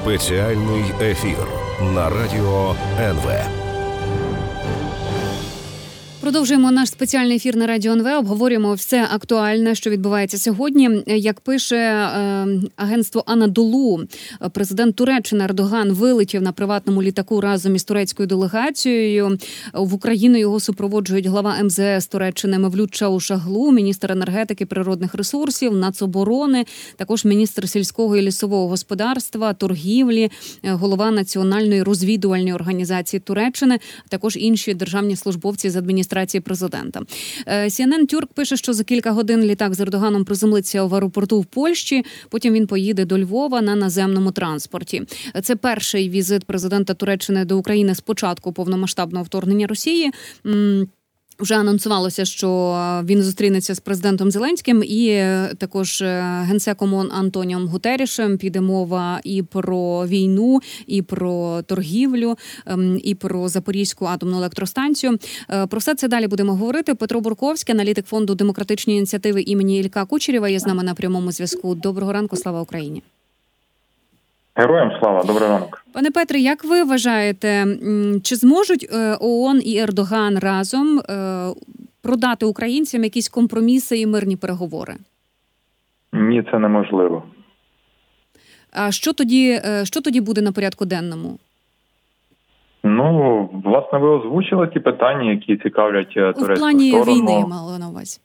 Спеціальний ефір на Радіо НВ. Продовжуємо наш спеціальний ефір на Радіо НВ. Обговорюємо все актуальне, що відбувається сьогодні. Як пише агентство Анадолу, президент Туреччини Ердоган вилетів на приватному літаку разом із турецькою делегацією. В Україну його супроводжують глава МЗС Туреччини Мевлют Чавушоглу, міністр енергетики, природних ресурсів, нацоборони, також міністр сільського і лісового господарства, торгівлі, голова Національної розвідувальної організації Туреччини, а також інші державні службовці з адміністрації президента. CNN Тюрк пише, що за кілька годин літак з Ердоганом приземлиться в аеропорту в Польщі, потім він поїде до Львова на наземному транспорті. Це перший візит президента Туреччини до України з початку повномасштабного вторгнення Росії. Вже анонсувалося, що він зустрінеться з президентом Зеленським і також генсеком ООН Антоніом Гутеррішем. Піде мова і про війну, і про торгівлю, і про Запорізьку атомну електростанцію. Про все це далі будемо говорити. Петро Бурковський, аналітик фонду демократичні ініціативи імені Ілля Кучерєва, є з нами на прямому зв'язку. Доброго ранку, слава Україні. Героям слава, добрий ранок. Пане Петре, як ви вважаєте, чи зможуть ООН і Ердоган разом продати українцям якісь компроміси і мирні переговори? Ні, це неможливо. А що тоді буде на порядку денному? Ну, власне, ви озвучили ті питання, які цікавлять турецьку сторону. В плані війни я мала на увазі.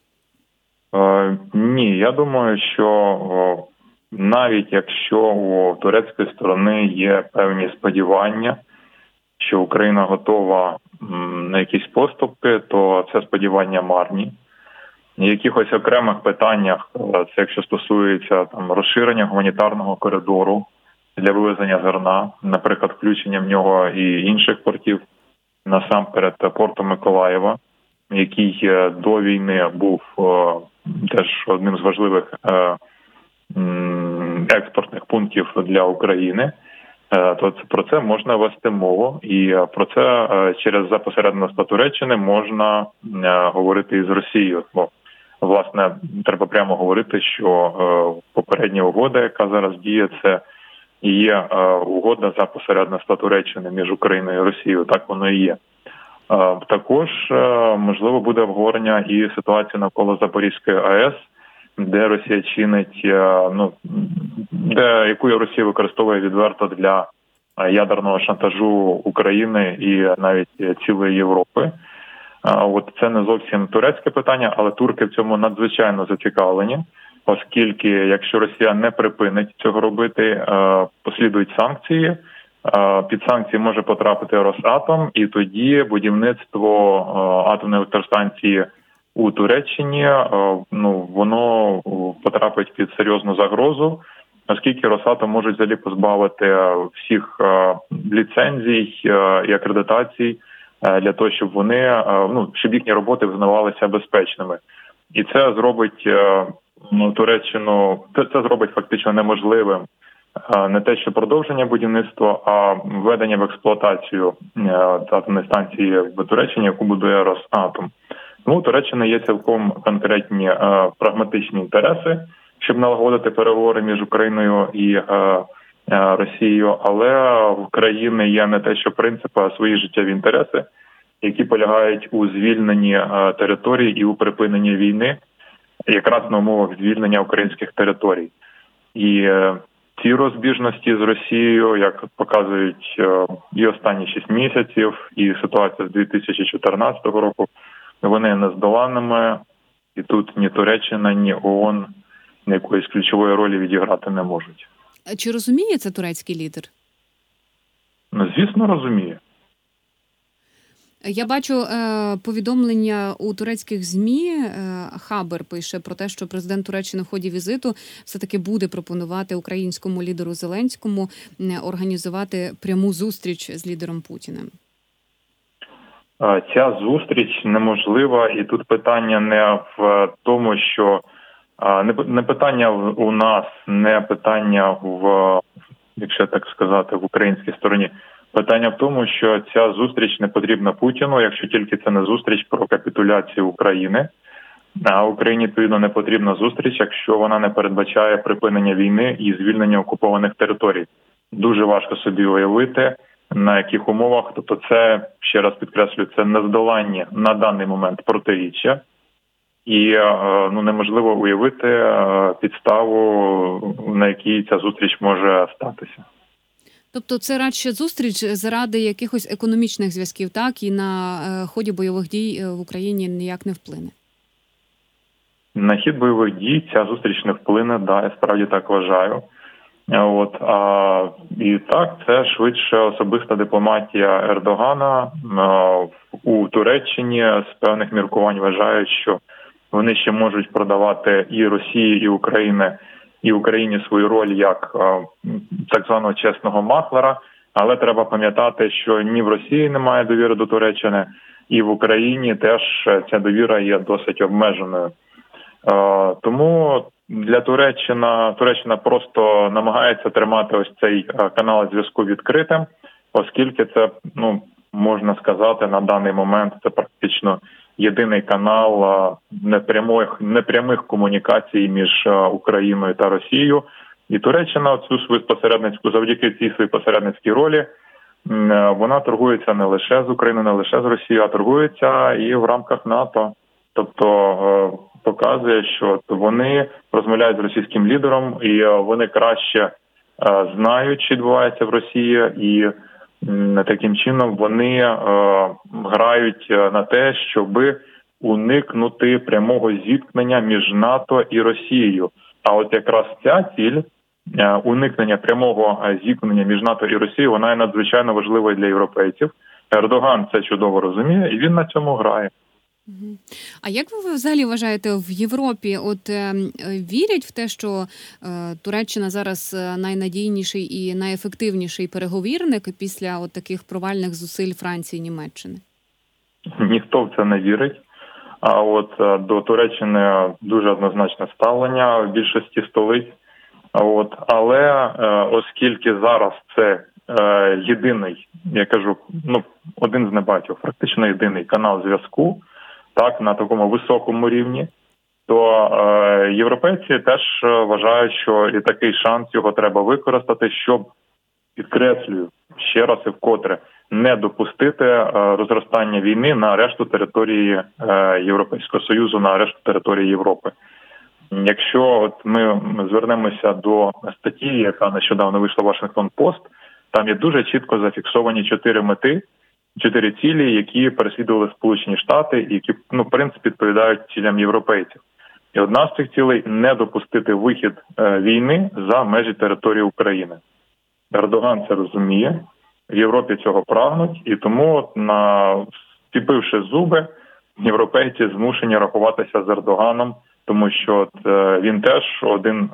Ні, я думаю, що навіть якщо у турецької сторони є певні сподівання, що Україна готова на якісь поступки, то це сподівання марні. В якихось окремих питаннях, це якщо стосується розширення гуманітарного коридору для вивезення зерна, наприклад, включення в нього і інших портів, насамперед порту Миколаєва, який до війни був теж одним з важливих експортних пунктів для України, то про це можна вести мову. І про це через посередництво Туреччини можна говорити із Росією. Бо, власне, треба прямо говорити, що попередня угода, яка зараз діє, це і є угода за посередництва Туреччини між Україною і Росією. Так воно і є. Також, можливо, буде обговорення і ситуації навколо Запорізької АЕС, де Росія чинить, яку Росія використовує відверто для ядерного шантажу України і навіть цілої Європи. От це не зовсім турецьке питання, але турки в цьому надзвичайно зацікавлені, оскільки якщо Росія не припинить цього робити, послідують санкції. Під санкції може потрапити Росатом, і тоді будівництво атомної електростанції у Туреччині, воно потрапить під серйозну загрозу, оскільки Росатом можуть взагалі позбавити всіх ліцензій і акредитацій для того, щоб вони, щоб їхні роботи визнавалися безпечними. І це зробить Туреччину, це зробить фактично неможливим не те, що продовження будівництва, а введення в експлуатацію атомної станції в Туреччині, яку будує Росатом. Тому у Туреччини є цілком конкретні прагматичні інтереси, щоб налагодити переговори між Україною і Росією, але в країни є не те, що принципи, а свої життєві інтереси, які полягають у звільненні територій і у припиненні війни, якраз на умовах звільнення українських територій. І ці розбіжності з Росією, як показують і останні 6 місяців, і ситуація з 2014 року, вони нездоланними, і тут ні Туреччина, ні ООН якоїсь ключової ролі відіграти не можуть. А чи розуміє це турецький лідер? Звісно, розуміє. Я бачу повідомлення у турецьких ЗМІ. Хабер пише про те, що президент Туреччини в ході візиту все-таки буде пропонувати українському лідеру Зеленському організувати пряму зустріч з лідером Путіним. Ця зустріч неможлива, і тут питання не в тому, що не питання у нас, не питання якщо так сказати, в українській стороні. Питання в тому, що ця зустріч не потрібна Путіну, якщо тільки це не зустріч про капітуляцію України. А Україні, відповідно, не потрібна зустріч, якщо вона не передбачає припинення війни і звільнення окупованих територій. дуже важко собі уявити, на яких умовах. Тобто це, ще раз підкреслюю, це нездоланні на даний момент протиріччя. І неможливо уявити підставу, на якій ця зустріч може статися. Тобто це радше зустріч заради якихось економічних зв'язків, так? І на ході бойових дій в Україні ніяк не вплине? На хід бойових дій ця зустріч не вплине, да, я справді так вважаю. І так, це швидше особиста дипломатія Ердогана. У Туреччині з певних міркувань вважають, що вони ще можуть продавати і Росії, і Україні свою роль як так званого чесного махлера. Але треба пам'ятати, що ні в Росії немає довіри до Туреччини, і в Україні теж ця довіра є досить обмеженою. Тому для Туреччина просто намагається тримати ось цей канал зв'язку відкритим, оскільки це, можна сказати, на даний момент це практично єдиний канал непрямих комунікацій між Україною та Росією. І Туреччина цю свою посередницьку, завдяки цій своїй посередницькій ролі, вона торгується не лише з Україною, не лише з Росією, а торгується і в рамках НАТО. Тобто показує, що вони розмовляють з російським лідером, і вони краще знають, що відбувається в Росії, і таким чином вони грають на те, щоби уникнути прямого зіткнення між НАТО і Росією. А от якраз ця ціль, уникнення прямого зіткнення між НАТО і Росією, вона є надзвичайно важливою для європейців. Ердоган це чудово розуміє, і він на цьому грає. А як ви взагалі вважаєте, в Європі вірять в те, що Туреччина зараз найнадійніший і найефективніший переговірник після таких провальних зусиль Франції і Німеччини? Ніхто в це не вірить. А до Туреччини дуже однозначне ставлення в більшості столиць. Але оскільки зараз це єдиний, я кажу, один з небагатьох, практично єдиний канал зв'язку, так, на такому високому рівні, то європейці теж вважають, що і такий шанс його треба використати, щоб, підкреслюю ще раз і вкотре, не допустити розростання війни на решту території Європейського Союзу, на решту території Європи. Якщо ми звернемося до статті, яка нещодавно вийшла в Вашингтон Пост, там є дуже чітко зафіксовані 4 цілі, які переслідували Сполучені Штати, і які, в принципі, відповідають цілям європейців. І одна з цих цілей – не допустити вихід війни за межі території України. Ердоган це розуміє, в Європі цього прагнуть, і тому, вціпивши зуби, європейці змушені рахуватися з Ердоганом, тому що він теж один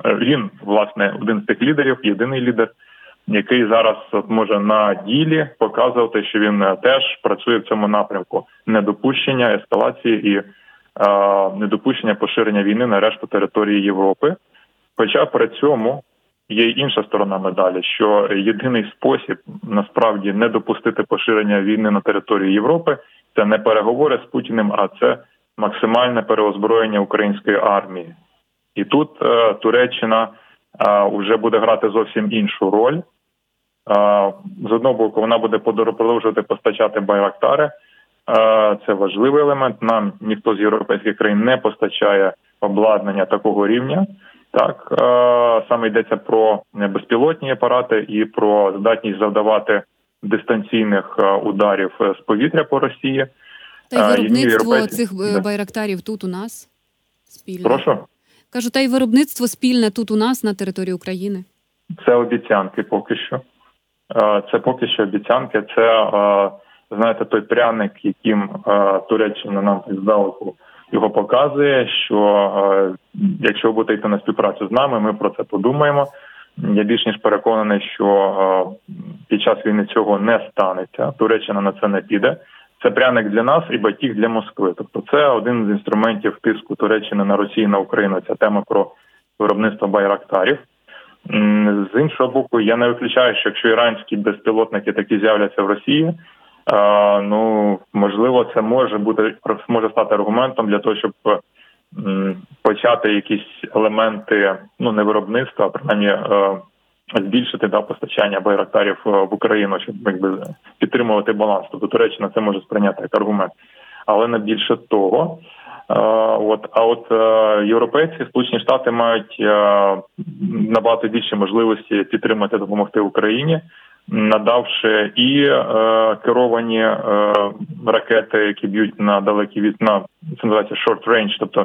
з тих лідерів, єдиний лідер, який зараз може на ділі показувати, що він теж працює в цьому напрямку недопущення ескалації і недопущення поширення війни на решту території Європи. Хоча при цьому є й інша сторона медалі, що єдиний спосіб насправді не допустити поширення війни на території Європи – це не переговори з Путіним, а це максимальне переозброєння української армії. І тут Туреччина вже буде грати зовсім іншу роль. З одного боку, вона буде продовжувати постачати байрактари. Це важливий елемент. Нам ніхто з європейських країн не постачає обладнання такого рівня. Так, саме йдеться про безпілотні апарати і про здатність завдавати ударів з повітря по Росії. Та й виробництво цих байрактарів тут у нас спільне. Прошу? Кажу, та й виробництво спільне тут у нас на території України. Це обіцянки поки що. Це поки що обіцянки. Це, знаєте, той пряник, яким Туреччина нам здалеку його показує, що якщо ви будете йти на співпрацю з нами, ми про це подумаємо. Я більш ніж переконаний, що під час війни цього не станеться. Туреччина на це не піде. Це пряник для нас і батіг для Москви. Тобто це один з інструментів тиску Туреччини на Росію, на Україну. Ця тема про виробництво байрактарів. З іншого боку, я не виключаю, що якщо іранські безпілотники такі з'являться в Росії, можливо, це може стати аргументом для того, щоб почати якісь елементи, не виробництва, а принаймні збільшити постачання байрактарів в Україну, щоб підтримувати баланс. Тобто Туреччина це може сприйняти як аргумент. Але не більше того. Європейці, Сполучені Штати мають набагато більше можливості підтримати, допомогти Україні, надавши і керовані ракети, які б'ють на далекій відстані, це називається short range, тобто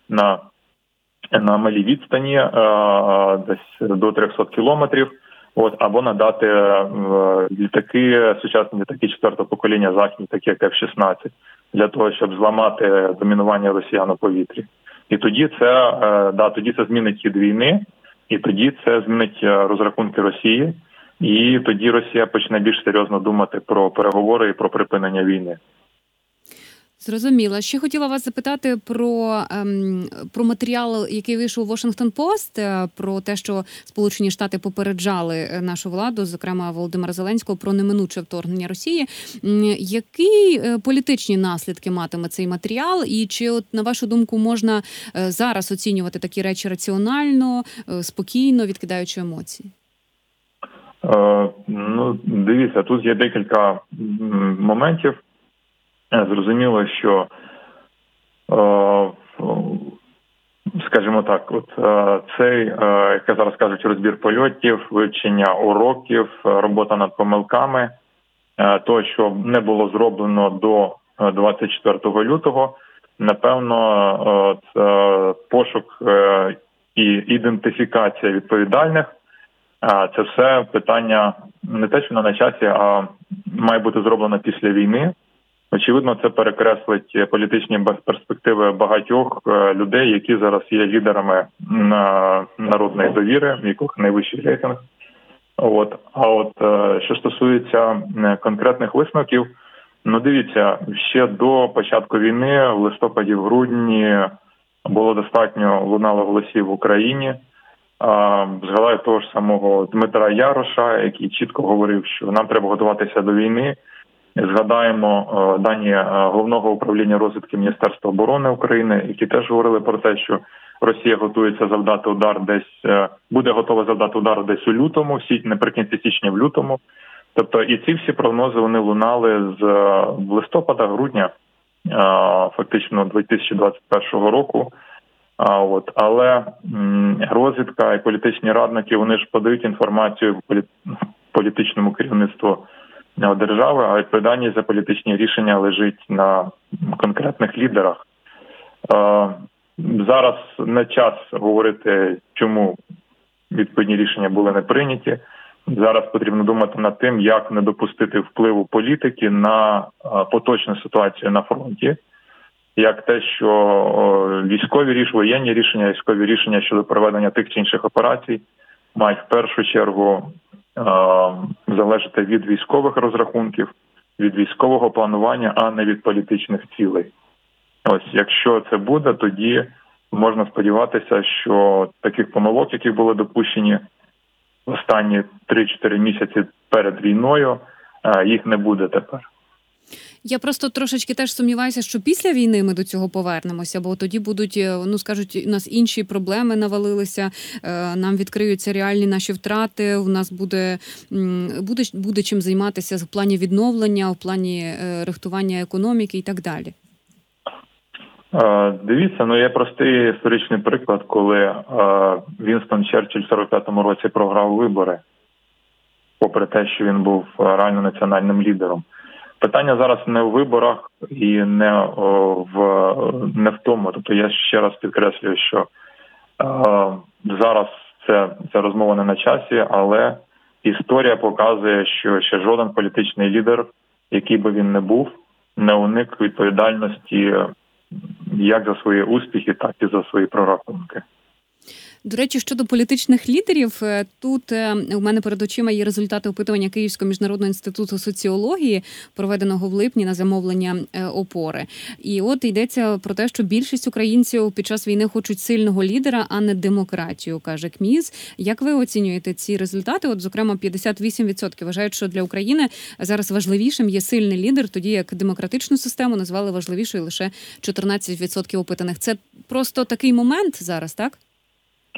на малій відстані, десь до 300 кілометрів, або надати літаки, сучасні літаки 4-го покоління західні, такі як F-16, для того, щоб зламати домінування росіян у повітрі. І тоді це змінить хід війни, і тоді це змінить розрахунки Росії, і тоді Росія почне більш серйозно думати про переговори і про припинення війни. Зрозуміло. Ще хотіла вас запитати про матеріал, який вийшов у Washington Post, про те, що Сполучені Штати попереджали нашу владу, зокрема Володимира Зеленського, про неминуче вторгнення Росії. Які політичні наслідки матиме цей матеріал? І чи, на вашу думку, можна зараз оцінювати такі речі раціонально, спокійно, відкидаючи емоції? Дивіться, тут є декілька моментів. Зрозуміло, що, скажімо так, цей, як зараз кажуть, розбір польотів, вивчення уроків, робота над помилками, того, що не було зроблено до 24 лютого, напевно, пошук і ідентифікація відповідальних, це все питання не те, що на часі, а має бути зроблено після війни. Очевидно, це перекреслить політичні перспективи багатьох людей, які зараз є лідерами народної довіри, в яких найвищий рейтинг. Що стосується конкретних висновків, дивіться, ще до початку війни, в листопаді, в грудні, було достатньо лунало голосів в Україні. Згадаю того ж самого Дмитра Яроша, який чітко говорив, що нам треба готуватися до війни. Згадаємо дані Головного управління розвідки Міністерства оборони України, які теж говорили про те, що Росія готується завдати удар буде готова завдати удар десь у лютому, наприкінці січня, в лютому. Тобто і ці всі прогнози, вони лунали з листопада, грудня, фактично 2021 року. Але розвідка і політичні радники, вони ж подають інформацію в політичному керівництву держави, а відповідальність за політичні рішення лежить на конкретних лідерах. Зараз не час говорити, чому відповідні рішення були не прийняті. Зараз потрібно думати над тим, як не допустити впливу політики на поточну ситуацію на фронті, як те, що воєнні рішення, військові рішення щодо проведення тих чи інших операцій мають в першу чергу залежати від військових розрахунків, від військового планування, а не від політичних цілей. Якщо це буде, тоді можна сподіватися, що таких помилок, які були допущені в останні 3-4 місяці перед війною, їх не буде тепер. Я просто трошечки теж сумніваюся, що після війни ми до цього повернемося, бо тоді будуть, скажуть, у нас інші проблеми навалилися, нам відкриються реальні наші втрати, у нас буде чим займатися в плані відновлення, в плані рихтування економіки і так далі. Дивіться, є простий історичний приклад, коли Вінстон Черчилль в 45-му році програв вибори, попри те, що він був реально національним лідером. Питання зараз не в виборах і не в тому. Тобто я ще раз підкреслюю, що зараз ця розмова не на часі, але історія показує, що ще жоден політичний лідер, який би він не був, не уник відповідальності як за свої успіхи, так і за свої прорахунки. До речі, щодо політичних лідерів, тут у мене перед очима є результати опитування Київського міжнародного інституту соціології, проведеного в липні на замовлення «Опори». І от йдеться про те, що більшість українців під час війни хочуть сильного лідера, а не демократію, каже КМІС. Як ви оцінюєте ці результати? От, зокрема, 58% вважають, що для України зараз важливішим є сильний лідер, тоді як демократичну систему назвали важливішою лише 14% опитаних. Це просто такий момент зараз, так?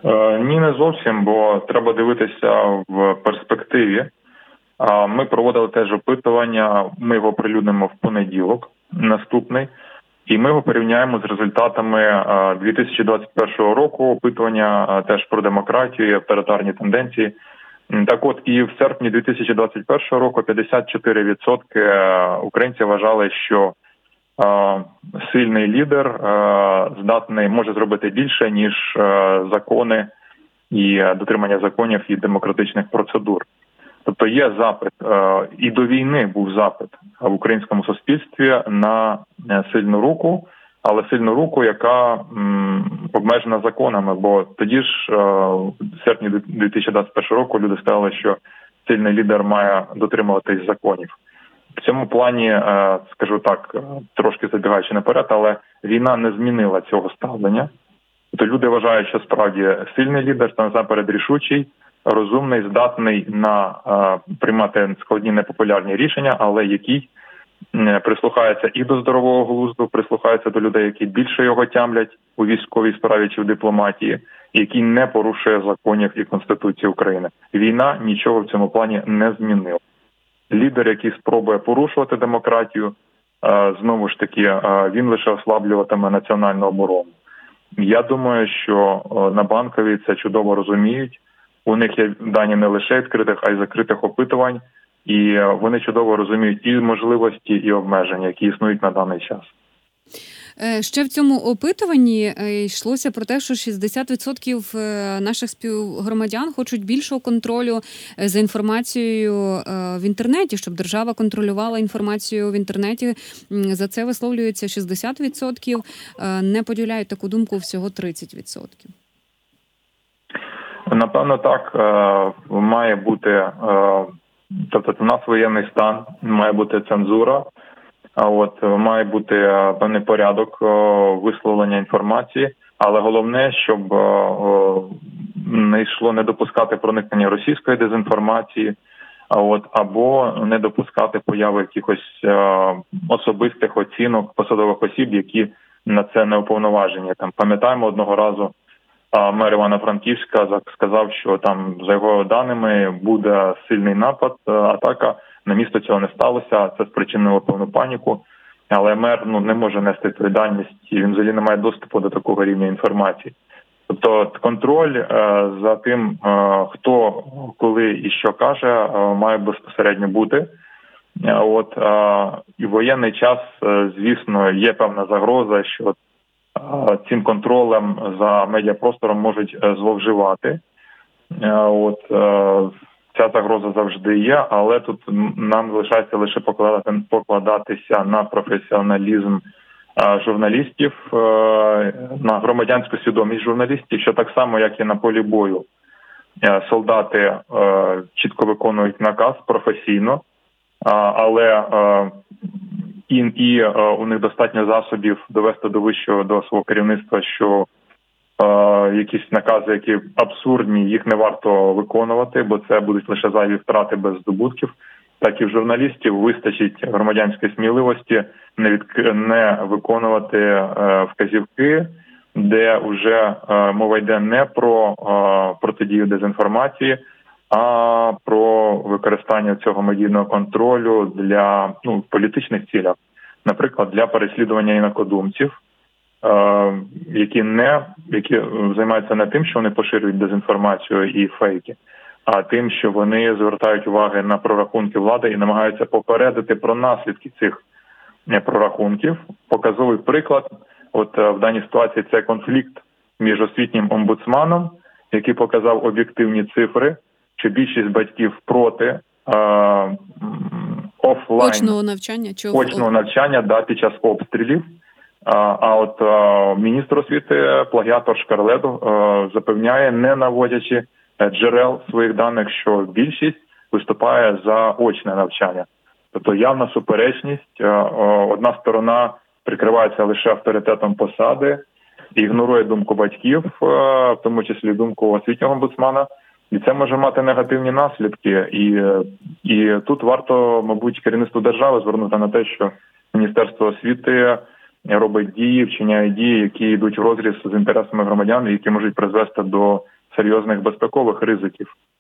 Ні, не зовсім, бо треба дивитися в перспективі. Ми проводили теж опитування, ми його оприлюднимо в понеділок наступний, і ми його порівняємо з результатами 2021 року, опитування теж про демократію і авторитарні тенденції. Так от, і в серпні 2021 року 54% українців вважали, що сильний лідер здатний може зробити більше, ніж закони і дотримання законів і демократичних процедур. Тобто є запит, і до війни був запит в українському суспільстві на сильну руку, але сильну руку, яка обмежена законами, бо тоді ж в серпні 2021 року люди сказали, що сильний лідер має дотримуватись законів. В цьому плані, скажу так, трошки забігаючи наперед, але війна не змінила цього ставлення. Тобто люди вважають, що справді сильний лідер, насамперед рішучий, розумний, здатний на приймати складні непопулярні рішення, але який прислухається і до здорового глузду, прислухається до людей, які більше його тямлять у військовій справі чи в дипломатії, який не порушує законів і Конституції України. Війна нічого в цьому плані не змінила. Лідер, який спробує порушувати демократію, знову ж таки, він лише ослаблюватиме національну оборону. Я думаю, що на Банковій це чудово розуміють. У них є дані не лише відкритих, а й закритих опитувань. І вони чудово розуміють і можливості, і обмеження, які існують на даний час. Ще в цьому опитуванні йшлося про те, що 60% наших співгромадян хочуть більшого контролю за інформацією в інтернеті, щоб держава контролювала інформацію в інтернеті. За це висловлюється 60%, не поділяють таку думку всього 30%. Напевно, так, має бути, тобто у нас воєнний стан, має бути цензура, має бути певний порядок висловлення інформації, але головне, щоб не йшло не допускати проникнення російської дезінформації, або не допускати появи якихось особистих оцінок посадових осіб, які на це не уповноважені. Там пам'ятаємо одного разу, мер Івано-Франківська сказав, що там, за його даними, буде сильний напад, атака. На місто цього не сталося, це спричинило певну паніку. Але мер не може нести відповідальність, і він взагалі не має доступу до такого рівня інформації. Тобто контроль за тим, хто, коли і що каже, має безпосередньо бути. І в воєнний час, звісно, є певна загроза, що цим контролем за медіапростором можуть зловживати. Ця загроза завжди є, але тут нам залишається лише покладатися на професіоналізм журналістів, на громадянську свідомість журналістів, що так само, як і на полі бою, солдати чітко виконують наказ професійно, але і у них достатньо засобів довести до свого керівництва, що якісь накази, які абсурдні, їх не варто виконувати, бо це будуть лише зайві втрати без здобутків. Так і в журналістів вистачить громадянської сміливості не виконувати вказівки, де вже мова йде не про протидію дезінформації, а про використання цього медійного контролю для політичних цілях. Наприклад, для переслідування інакодумців, які займаються не тим, що вони поширюють дезінформацію і фейки, а тим, що вони звертають уваги на прорахунки влади і намагаються попередити про наслідки цих прорахунків. Показовий приклад, в даній ситуації це конфлікт між освітнім омбудсманом, який показав об'єктивні цифри, що більшість батьків проти офлайн очного навчання під час обстрілів. Міністр освіти, плагіатор Шкарледо, запевняє, не наводячи джерел своїх даних, що більшість виступає за очне навчання. Тобто явна суперечність. Одна сторона прикривається лише авторитетом посади, ігнорує думку батьків, в тому числі думку освітнього омбудсмана, і це може мати негативні наслідки. І тут варто, мабуть, керівництву держави звернути на те, що Міністерство освіти робить дії, вчиняє дії, які йдуть в розріз з інтересами громадян, які можуть призвести до серйозних безпекових ризиків.